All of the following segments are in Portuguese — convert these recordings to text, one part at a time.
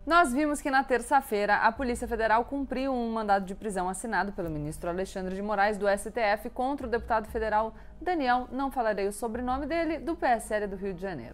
Nós vimos que na terça-feira a Polícia Federal cumpriu um mandado de prisão assinado pelo ministro Alexandre de Moraes do STF contra o deputado federal Daniel, não falarei o sobrenome dele, do PSL do Rio de Janeiro.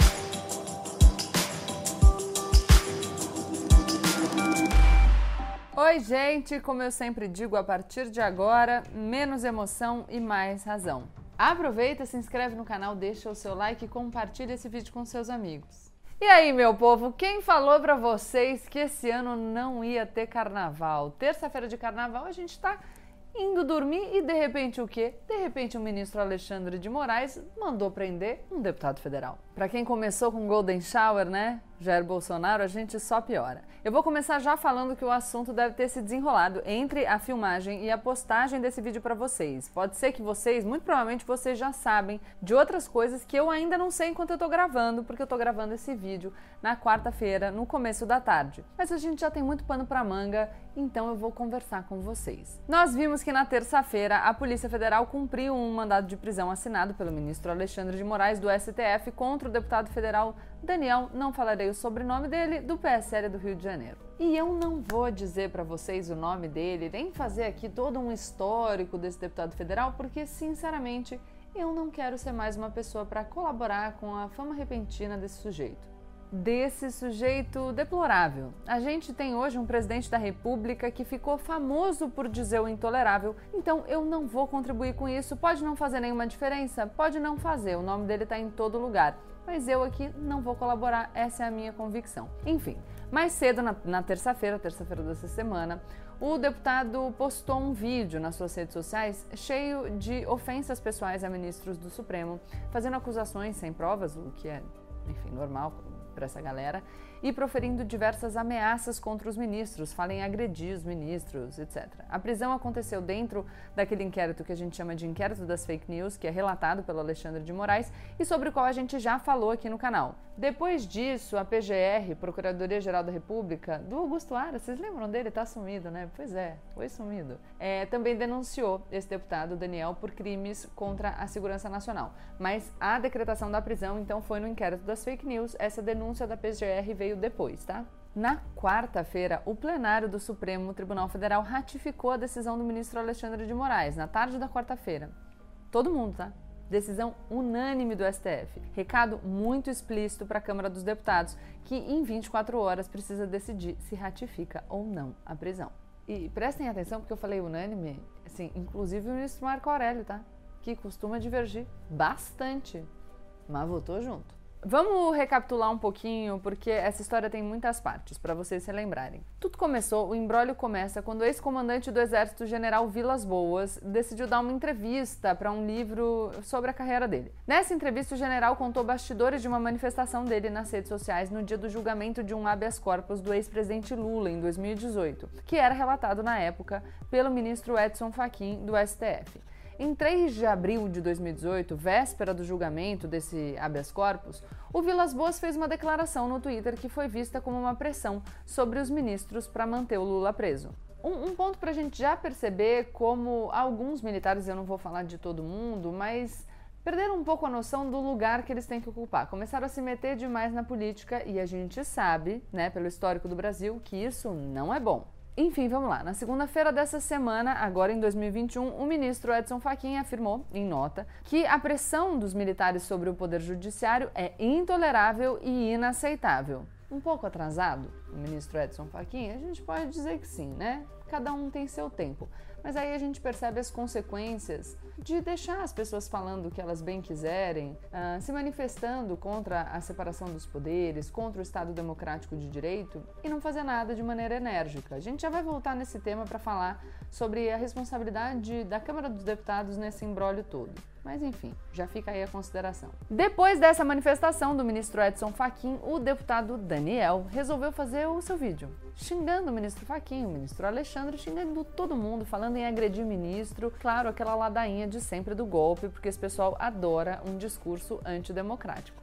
Oi, gente! Como eu sempre digo, a partir de agora, menos emoção e mais razão. Aproveita, se inscreve no canal, deixa o seu like e compartilha esse vídeo com seus amigos. E aí, meu povo, quem falou pra vocês que esse ano não ia ter carnaval? Terça-feira de carnaval a gente tá indo dormir e de repente o quê? De repente o ministro Alexandre de Moraes mandou prender um deputado federal. Pra quem começou com Golden Shower, né? Jair Bolsonaro, a gente só piora. Eu vou começar já falando que o assunto deve ter se desenrolado entre a filmagem e a postagem desse vídeo para vocês. Pode ser que vocês, muito provavelmente vocês já sabem de outras coisas que eu ainda não sei enquanto eu tô gravando, porque eu tô gravando esse vídeo na quarta-feira, no começo da tarde. Mas a gente já tem muito pano pra manga, então eu vou conversar com vocês. Nós vimos que na terça-feira a Polícia Federal cumpriu um mandado de prisão assinado pelo ministro Alexandre de Moraes do STF contra o deputado federal Daniel, não falarei o sobrenome dele, do PSL do Rio de Janeiro. E eu não vou dizer para vocês o nome dele, nem fazer aqui todo um histórico desse deputado federal, porque, sinceramente, eu não quero ser mais uma pessoa para colaborar com a fama repentina desse sujeito. Desse sujeito deplorável. A gente tem hoje um presidente da República que ficou famoso por dizer o intolerável, então eu não vou contribuir com isso. Pode não fazer nenhuma diferença? Pode não fazer, o nome dele está em todo lugar. Mas eu aqui não vou colaborar, essa é a minha convicção. Enfim, mais cedo, na terça-feira dessa semana, o deputado postou um vídeo nas suas redes sociais cheio de ofensas pessoais a ministros do Supremo, fazendo acusações sem provas, o que é, enfim, normal para essa galera, e proferindo diversas ameaças contra os ministros, fala em agredir os ministros, etc. A prisão aconteceu dentro daquele inquérito que a gente chama de inquérito das fake news, que é relatado pelo Alexandre de Moraes e sobre o qual a gente já falou aqui no canal. Depois disso, a PGR, Procuradoria-Geral da República, do Augusto Aras, vocês lembram dele? Tá sumido, né? Pois é, foi sumido. Também denunciou esse deputado, Daniel, por crimes contra a segurança nacional. Mas a decretação da prisão, então, foi no inquérito das fake news. Essa denúncia da PGR veio depois, tá? Na quarta-feira, o plenário do Supremo Tribunal Federal ratificou a decisão do ministro Alexandre de Moraes, na tarde da quarta-feira. Todo mundo, tá? Decisão unânime do STF. Recado muito explícito para a Câmara dos Deputados, que em 24 horas precisa decidir se ratifica ou não a prisão. E prestem atenção, porque eu falei unânime, assim, inclusive o ministro Marco Aurélio, tá? Que costuma divergir bastante, mas votou junto. Vamos recapitular um pouquinho, porque essa história tem muitas partes, para vocês se lembrarem. Tudo começou, o imbróglio começa quando o ex-comandante do Exército, General Vilas Boas, decidiu dar uma entrevista para um livro sobre a carreira dele. Nessa entrevista, o general contou bastidores de uma manifestação dele nas redes sociais no dia do julgamento de um habeas corpus do ex-presidente Lula, em 2018, que era relatado na época pelo ministro Edson Fachin, do STF. Em 3 de abril de 2018, véspera do julgamento desse habeas corpus, o Vilas Boas fez uma declaração no Twitter que foi vista como uma pressão sobre os ministros para manter o Lula preso. Um ponto para a gente já perceber como alguns militares, eu não vou falar de todo mundo, mas perderam um pouco a noção do lugar que eles têm que ocupar. Começaram a se meter demais na política e a gente sabe, né, pelo histórico do Brasil, que isso não é bom. Enfim, vamos lá. Na segunda-feira dessa semana, agora em 2021, o ministro Edson Fachin afirmou, em nota, que a pressão dos militares sobre o Poder Judiciário é intolerável e inaceitável. Um pouco atrasado, o ministro Edson Fachin? A gente pode dizer que sim, né? Cada um tem seu tempo. Mas aí a gente percebe as consequências de deixar as pessoas falando o que elas bem quiserem, se manifestando contra a separação dos poderes, contra o Estado Democrático de Direito e não fazer nada de maneira enérgica. A gente já vai voltar nesse tema para falar sobre a responsabilidade da Câmara dos Deputados nesse imbróglio todo. Mas enfim, já fica aí a consideração. Depois dessa manifestação do ministro Edson Fachin, o deputado Daniel resolveu fazer o seu vídeo, xingando o ministro Fachin, o ministro Alexandre, xingando todo mundo, falando em agredir o ministro. Claro, aquela ladainha de sempre do golpe, porque esse pessoal adora um discurso antidemocrático.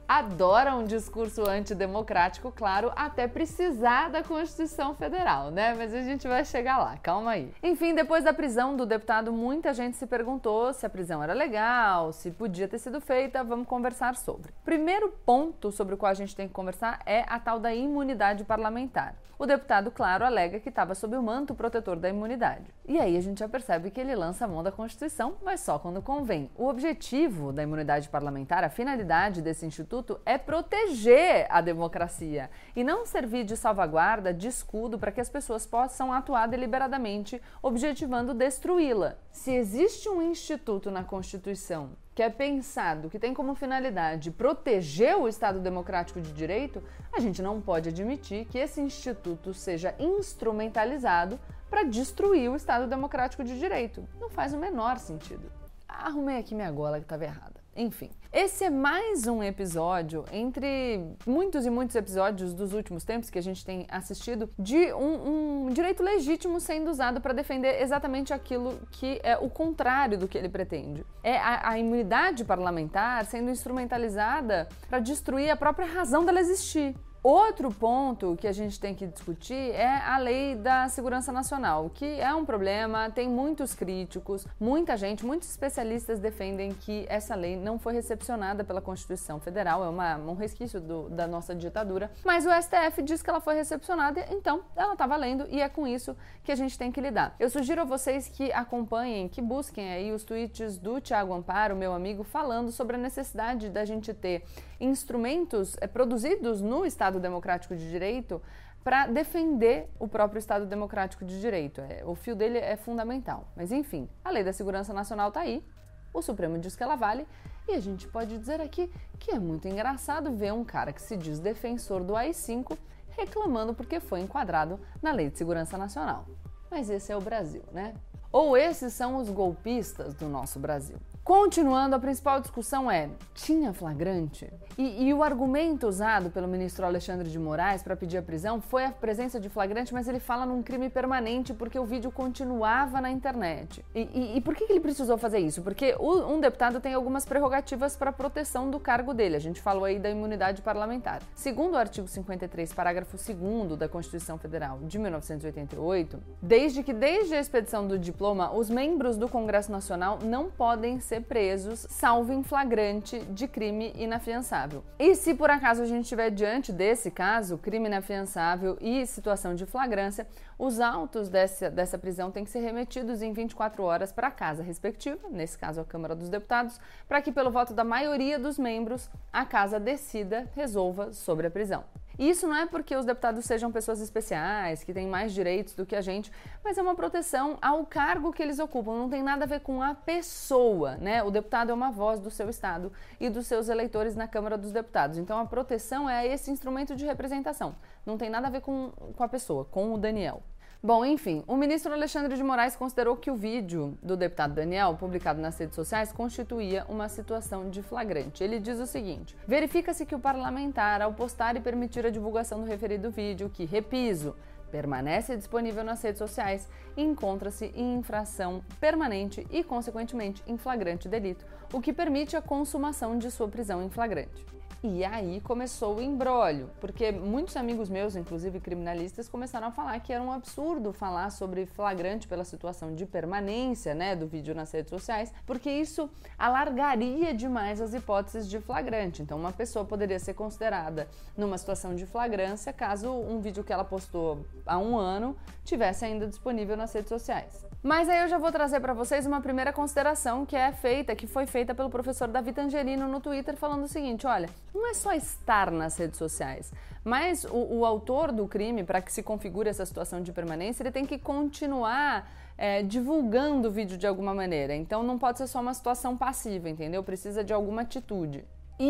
adora um discurso antidemocrático, claro, até precisar da Constituição Federal, né? Mas a gente vai chegar lá, calma aí. Enfim, depois da prisão do deputado, muita gente se perguntou se a prisão era legal, se podia ter sido feita, vamos conversar sobre. Primeiro ponto sobre o qual a gente tem que conversar é a tal da imunidade parlamentar. O deputado, claro, alega que estava sob o manto protetor da imunidade. E aí a gente já percebe que ele lança a mão da Constituição, mas só quando convém. O objetivo da imunidade parlamentar, a finalidade desse instituto é proteger a democracia e não servir de salvaguarda, de escudo para que as pessoas possam atuar deliberadamente, objetivando destruí-la. Se existe um instituto na Constituição que é pensado, que tem como finalidade proteger o Estado Democrático de Direito, a gente não pode admitir que esse instituto seja instrumentalizado para destruir o Estado Democrático de Direito. Não faz o menor sentido. Arrumei aqui minha gola que estava errada. Enfim, esse é mais um episódio, entre muitos e muitos episódios dos últimos tempos que a gente tem assistido, de um direito legítimo sendo usado para defender exatamente aquilo que é o contrário do que ele pretende. É a imunidade parlamentar sendo instrumentalizada para destruir a própria razão dela existir. Outro ponto que a gente tem que discutir é a lei da segurança nacional, que é um problema, tem muitos críticos, muita gente, muitos especialistas defendem que essa lei não foi recepcionada pela Constituição Federal, é um resquício da nossa ditadura, mas o STF diz que ela foi recepcionada, então ela está valendo e é com isso que a gente tem que lidar. Eu sugiro a vocês que acompanhem, que busquem aí os tweets do Thiago Amparo, meu amigo, falando sobre a necessidade da gente ter instrumentos produzidos no Estado Democrático de Direito para defender o próprio Estado Democrático de Direito. O fio dele é fundamental. Mas enfim, a Lei da Segurança Nacional está aí, o Supremo diz que ela vale, e a gente pode dizer aqui que é muito engraçado ver um cara que se diz defensor do AI-5 reclamando porque foi enquadrado na Lei de Segurança Nacional. Mas esse é o Brasil, né? Ou esses são os golpistas do nosso Brasil. Continuando, a principal discussão é: tinha flagrante? E o argumento usado pelo ministro Alexandre de Moraes para pedir a prisão foi a presença de flagrante, mas ele fala num crime permanente porque o vídeo continuava na internet. E por que ele precisou fazer isso? Porque um deputado tem algumas prerrogativas para proteção do cargo dele. A gente falou aí da imunidade parlamentar. Segundo o artigo 53, parágrafo 2º da Constituição Federal de 1988, desde a expedição do diploma, os membros do Congresso Nacional não podem ser presos, salvo em flagrante de crime inafiançável. E se por acaso a gente estiver diante desse caso, crime inafiançável e situação de flagrância, os autos dessa prisão têm que ser remetidos em 24 horas para a casa respectiva, nesse caso a Câmara dos Deputados, para que pelo voto da maioria dos membros a casa decida, resolva sobre a prisão. E isso não é porque os deputados sejam pessoas especiais, que têm mais direitos do que a gente, mas é uma proteção ao cargo que eles ocupam, não tem nada a ver com a pessoa, né? O deputado é uma voz do seu estado e dos seus eleitores na Câmara dos Deputados. Então a proteção é esse instrumento de representação, não tem nada a ver com a pessoa, com o Daniel. Bom, enfim, o ministro Alexandre de Moraes considerou que o vídeo do deputado Daniel, publicado nas redes sociais, constituía uma situação de flagrante. Ele diz o seguinte: verifica-se que o parlamentar, ao postar e permitir a divulgação do referido vídeo, que, repiso, permanece disponível nas redes sociais, encontra-se em infração permanente e, consequentemente, em flagrante delito, o que permite a consumação de sua prisão em flagrante. E aí começou o imbróglio, porque muitos amigos meus, inclusive criminalistas, começaram a falar que era um absurdo falar sobre flagrante pela situação de permanência, né, do vídeo nas redes sociais, porque isso alargaria demais as hipóteses de flagrante. Então uma pessoa poderia ser considerada numa situação de flagrância caso um vídeo que ela postou há um ano tivesse ainda disponível nas redes sociais. Mas aí eu já vou trazer para vocês uma primeira consideração que foi feita pelo professor David Angelino no Twitter, falando o seguinte: olha, não é só estar nas redes sociais, mas o autor do crime, para que se configure essa situação de permanência, ele tem que continuar divulgando o vídeo de alguma maneira. Então não pode ser só uma situação passiva, entendeu? Precisa de alguma atitude.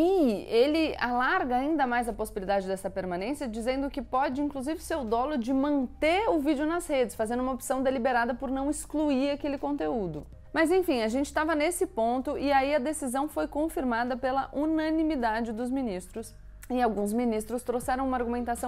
E ele alarga ainda mais a possibilidade dessa permanência, dizendo que pode, inclusive, ser o dolo de manter o vídeo nas redes, fazendo uma opção deliberada por não excluir aquele conteúdo. Mas enfim, a gente estava nesse ponto e aí a decisão foi confirmada pela unanimidade dos ministros. E alguns ministros trouxeram uma argumentação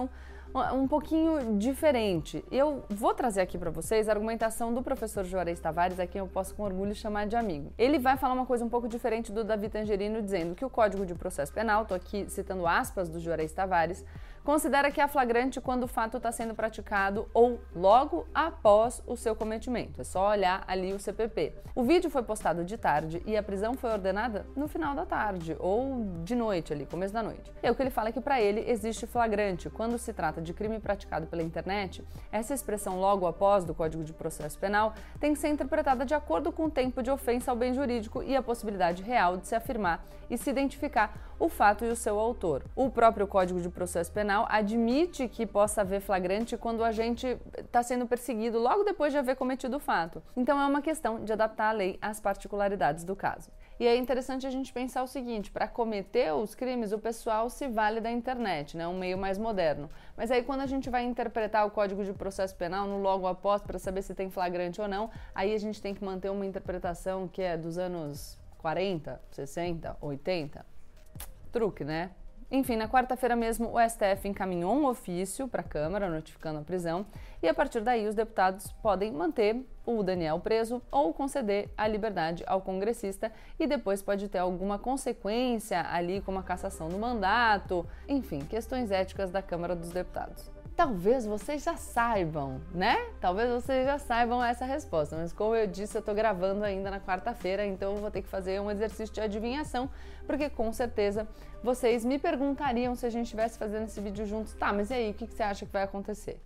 um pouquinho diferente. Eu vou trazer aqui para vocês a argumentação do professor Juarez Tavares, a quem eu posso com orgulho chamar de amigo. Ele vai falar uma coisa um pouco diferente do Davi Tangerino, dizendo que o Código de Processo Penal, estou aqui citando aspas do Juarez Tavares, considera que é flagrante quando o fato está sendo praticado ou logo após o seu cometimento. É só olhar ali o CPP. O vídeo foi postado de tarde e a prisão foi ordenada no final da tarde ou de noite ali, começo da noite. E o que ele fala é que para ele existe flagrante. Quando se trata de crime praticado pela internet, essa expressão logo após do Código de Processo Penal tem que ser interpretada de acordo com o tempo de ofensa ao bem jurídico e a possibilidade real de se afirmar e se identificar o fato e o seu autor. O próprio Código de Processo Penal admite que possa haver flagrante quando o agente está sendo perseguido logo depois de haver cometido o fato. Então é uma questão de adaptar a lei às particularidades do caso. E é interessante a gente pensar o seguinte, para cometer os crimes o pessoal se vale da internet, né, um meio mais moderno. Mas aí quando a gente vai interpretar o Código de Processo Penal no logo após para saber se tem flagrante ou não, aí a gente tem que manter uma interpretação que é dos anos 40, 60, 80. Truque, né? Enfim, na quarta-feira mesmo, o STF encaminhou um ofício para a Câmara notificando a prisão e a partir daí os deputados podem manter o Daniel preso ou conceder a liberdade ao congressista e depois pode ter alguma consequência ali como a cassação do mandato, enfim, questões éticas da Câmara dos Deputados. Talvez vocês já saibam, né? Talvez vocês já saibam essa resposta, mas como eu disse, eu tô gravando ainda na quarta-feira, então eu vou ter que fazer um exercício de adivinhação, porque com certeza vocês me perguntariam se a gente estivesse fazendo esse vídeo juntos. Tá, mas e aí, o que você acha que vai acontecer?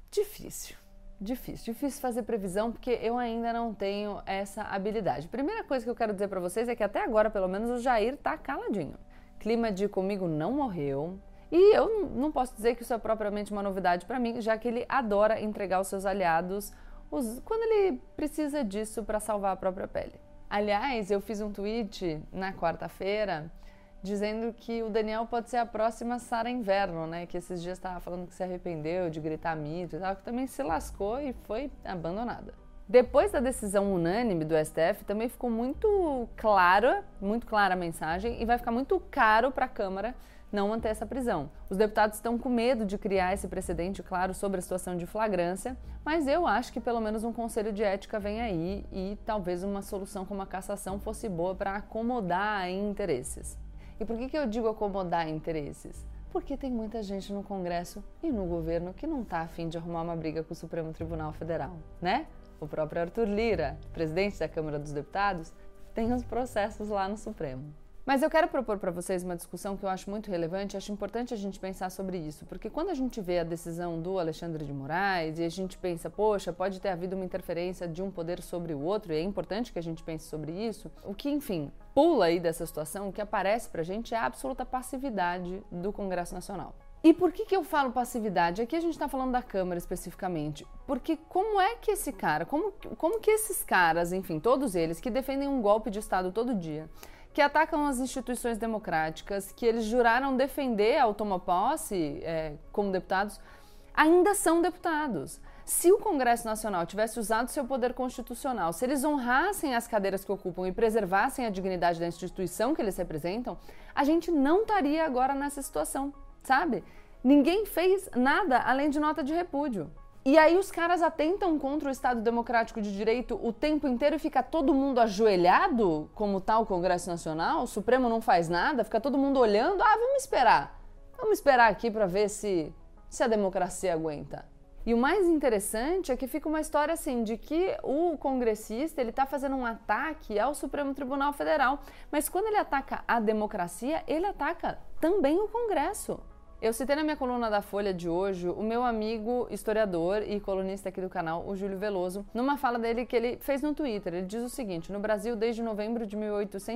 Difícil fazer previsão, porque eu ainda não tenho essa habilidade. Primeira coisa que eu quero dizer pra vocês é que até agora, pelo menos, o Jair tá caladinho. Clima de comigo não morreu. E eu não posso dizer que isso é propriamente uma novidade para mim, já que ele adora entregar os seus aliados quando ele precisa disso para salvar a própria pele. Aliás, eu fiz um tweet na quarta-feira dizendo que o Daniel pode ser a próxima Sarah Inverno, né? Que esses dias estava falando que se arrependeu de gritar mito e tal, que também se lascou e foi abandonada. Depois da decisão unânime do STF, também ficou muito clara a mensagem e vai ficar muito caro para a Câmara não manter essa prisão. Os deputados estão com medo de criar esse precedente, claro, sobre a situação de flagrância, mas eu acho que pelo menos um conselho de ética vem aí e talvez uma solução como a cassação fosse boa para acomodar interesses. E por que eu digo acomodar interesses? Porque tem muita gente no Congresso e no governo que não está a fim de arrumar uma briga com o Supremo Tribunal Federal, né? O próprio Arthur Lira, presidente da Câmara dos Deputados, tem os processos lá no Supremo. Mas eu quero propor para vocês uma discussão que eu acho muito relevante, acho importante a gente pensar sobre isso, porque quando a gente vê a decisão do Alexandre de Moraes e a gente pensa, poxa, pode ter havido uma interferência de um poder sobre o outro, e é importante que a gente pense sobre isso, o que, enfim, pula aí dessa situação, o que aparece pra gente é a absoluta passividade do Congresso Nacional. E por que eu falo passividade? Aqui a gente está falando da Câmara especificamente, porque como é que esse cara, como que esses caras, enfim, todos eles que defendem um golpe de Estado todo dia, que atacam as instituições democráticas, que eles juraram defender ao tomar posse como deputados, ainda são deputados. Se o Congresso Nacional tivesse usado seu poder constitucional, se eles honrassem as cadeiras que ocupam e preservassem a dignidade da instituição que eles representam, a gente não estaria agora nessa situação, sabe? Ninguém fez nada além de nota de repúdio. E aí os caras atentam contra o Estado Democrático de Direito o tempo inteiro e fica todo mundo ajoelhado, como tá o Congresso Nacional, o Supremo não faz nada, fica todo mundo olhando, vamos esperar. Vamos esperar aqui para ver se a democracia aguenta. E o mais interessante é que fica uma história assim, de que o congressista, ele tá fazendo um ataque ao Supremo Tribunal Federal, mas quando ele ataca a democracia, ele ataca também o Congresso. Eu citei na minha coluna da Folha de hoje o meu amigo historiador e colunista aqui do canal, o Júlio Veloso, numa fala dele que ele fez no Twitter. Ele diz o seguinte: no Brasil, desde novembro de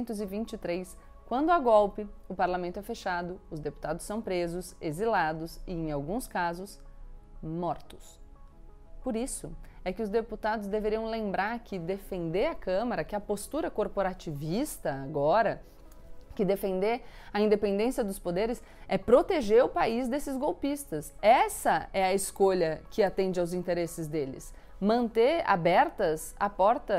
1823, quando há golpe, o parlamento é fechado, os deputados são presos, exilados e, em alguns casos, mortos. Por isso é que os deputados deveriam lembrar que defender a Câmara, que a postura corporativista agora, que defender a independência dos poderes é proteger o país desses golpistas. Essa é a escolha que atende aos interesses deles. Manter abertas as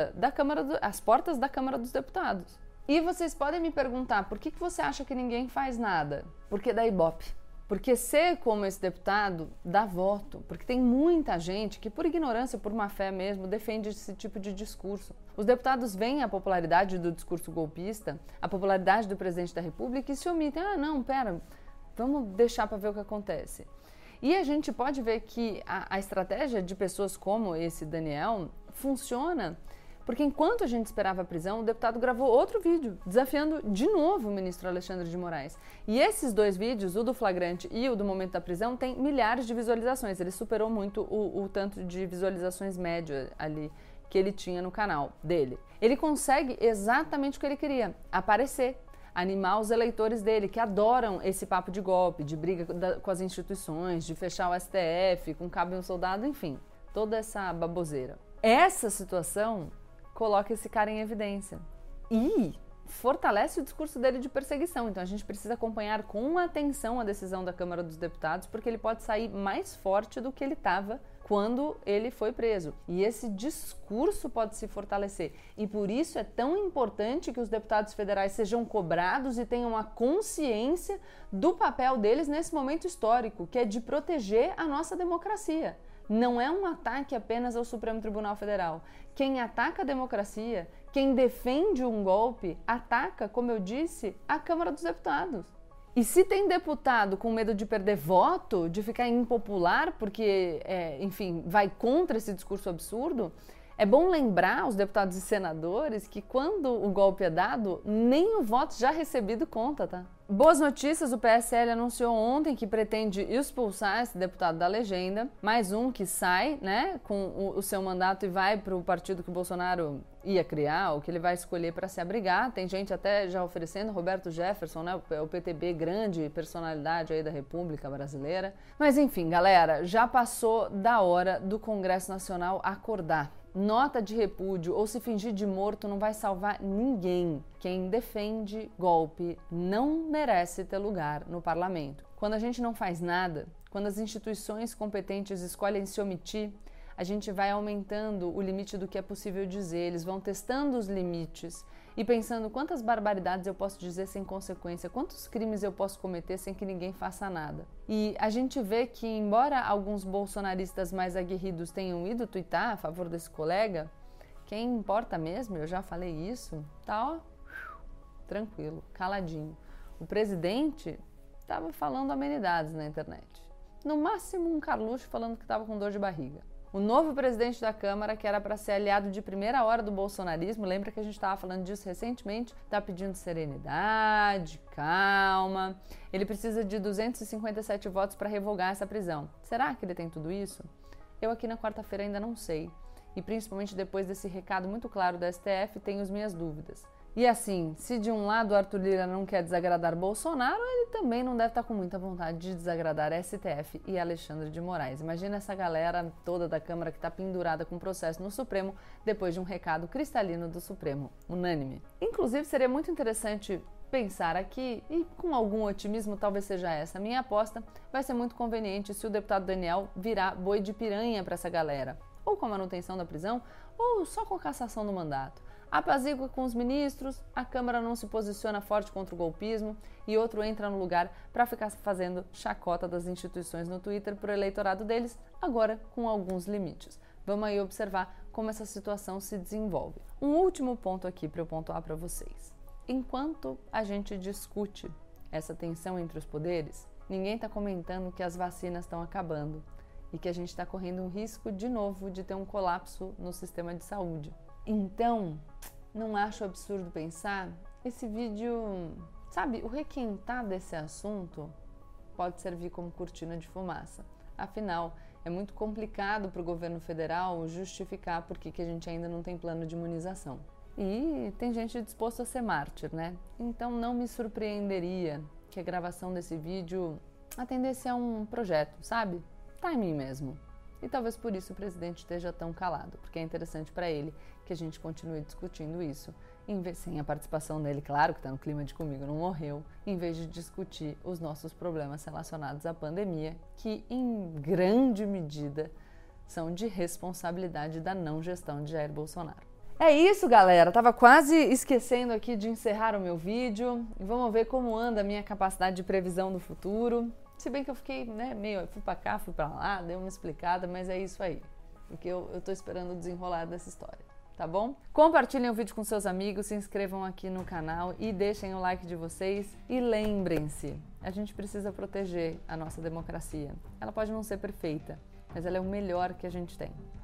portas da Câmara dos Deputados. E vocês podem me perguntar, por que você acha que ninguém faz nada? Porque dá Ibope. Porque ser como esse deputado dá voto, porque tem muita gente que, por ignorância, por má fé mesmo, defende esse tipo de discurso. Os deputados veem a popularidade do discurso golpista, a popularidade do presidente da República e se omitem. Ah, não, pera, vamos deixar para ver o que acontece. E a gente pode ver que a estratégia de pessoas como esse Daniel funciona. Porque enquanto a gente esperava a prisão, o deputado gravou outro vídeo, desafiando de novo o ministro Alexandre de Moraes. E esses dois vídeos, o do flagrante e o do momento da prisão, tem milhares de visualizações. Ele superou muito o tanto de visualizações médio ali que ele tinha no canal dele. Ele consegue exatamente o que ele queria, aparecer, animar os eleitores dele, que adoram esse papo de golpe, de briga com as instituições, de fechar o STF, com cabo e um soldado, enfim, toda essa baboseira. Essa situação coloca esse cara em evidência e fortalece o discurso dele de perseguição. Então a gente precisa acompanhar com atenção a decisão da Câmara dos Deputados, porque ele pode sair mais forte do que ele estava quando ele foi preso. E esse discurso pode se fortalecer. E por isso é tão importante que os deputados federais sejam cobrados e tenham a consciência do papel deles nesse momento histórico, que é de proteger a nossa democracia. Não é um ataque apenas ao Supremo Tribunal Federal. Quem ataca a democracia, quem defende um golpe, ataca, como eu disse, a Câmara dos Deputados. E se tem deputado com medo de perder voto, de ficar impopular, porque, enfim, vai contra esse discurso absurdo, é bom lembrar aos deputados e senadores que quando o golpe é dado, nem o voto já recebido conta, tá? Boas notícias, o PSL anunciou ontem que pretende expulsar esse deputado da legenda, mais um que sai, né, com o seu mandato e vai para o partido que o Bolsonaro ia criar, ou que ele vai escolher para se abrigar. Tem gente até já oferecendo, Roberto Jefferson, né, o PTB, grande personalidade aí da República Brasileira. Mas enfim, galera, já passou da hora do Congresso Nacional acordar. Nota de repúdio ou se fingir de morto não vai salvar ninguém. Quem defende golpe não merece ter lugar no parlamento. Quando a gente não faz nada, quando as instituições competentes escolhem se omitir, a gente vai aumentando o limite do que é possível dizer, eles vão testando os limites e pensando quantas barbaridades eu posso dizer sem consequência, quantos crimes eu posso cometer sem que ninguém faça nada. E a gente vê que, embora alguns bolsonaristas mais aguerridos tenham ido tuitar a favor desse colega, quem importa mesmo, eu já falei isso, tá tranquilo, caladinho. O presidente estava falando amenidades na internet. No máximo um Carluxo falando que estava com dor de barriga. O novo presidente da Câmara, que era para ser aliado de primeira hora do bolsonarismo, lembra que a gente estava falando disso recentemente, está pedindo serenidade, calma. Ele precisa de 257 votos para revogar essa prisão. Será que ele tem tudo isso? Eu aqui na quarta-feira ainda não sei. E principalmente depois desse recado muito claro da STF, tenho as minhas dúvidas. E assim, se de um lado o Arthur Lira não quer desagradar Bolsonaro, ele também não deve estar com muita vontade de desagradar STF e Alexandre de Moraes. Imagina essa galera toda da Câmara que está pendurada com processo no Supremo depois de um recado cristalino do Supremo, unânime. Inclusive, seria muito interessante pensar aqui, e com algum otimismo talvez seja essa a minha aposta, vai ser muito conveniente se o deputado Daniel virar boi de piranha para essa galera, ou com a manutenção da prisão, ou só com a cassação do mandato. Apazigua com os ministros, a Câmara não se posiciona forte contra o golpismo e outro entra no lugar para ficar fazendo chacota das instituições no Twitter para o eleitorado deles, agora com alguns limites. Vamos aí observar como essa situação se desenvolve. Um último ponto aqui para eu pontuar para vocês. Enquanto a gente discute essa tensão entre os poderes, ninguém está comentando que as vacinas estão acabando e que a gente está correndo um risco de novo de ter um colapso no sistema de saúde. Então, não acho absurdo pensar, esse vídeo, sabe, o requentar desse assunto pode servir como cortina de fumaça. Afinal, é muito complicado para o governo federal justificar por que a gente ainda não tem plano de imunização. E tem gente disposta a ser mártir, né? Então não me surpreenderia que a gravação desse vídeo atendesse a um projeto, sabe? Timing mesmo. E talvez por isso o presidente esteja tão calado, porque é interessante para ele que a gente continue discutindo isso, sem a participação dele, claro que está no clima de comigo não morreu, em vez de discutir os nossos problemas relacionados à pandemia, que em grande medida são de responsabilidade da não gestão de Jair Bolsonaro. É isso, galera. Tava quase esquecendo aqui de encerrar o meu vídeo. Vamos ver como anda a minha capacidade de previsão do futuro. Se bem que eu fiquei, né, fui pra cá, fui pra lá, dei uma explicada, mas é isso aí. Porque eu tô esperando o desenrolar dessa história, tá bom? Compartilhem o vídeo com seus amigos, se inscrevam aqui no canal e deixem o like de vocês. E lembrem-se, a gente precisa proteger a nossa democracia. Ela pode não ser perfeita, mas ela é o melhor que a gente tem.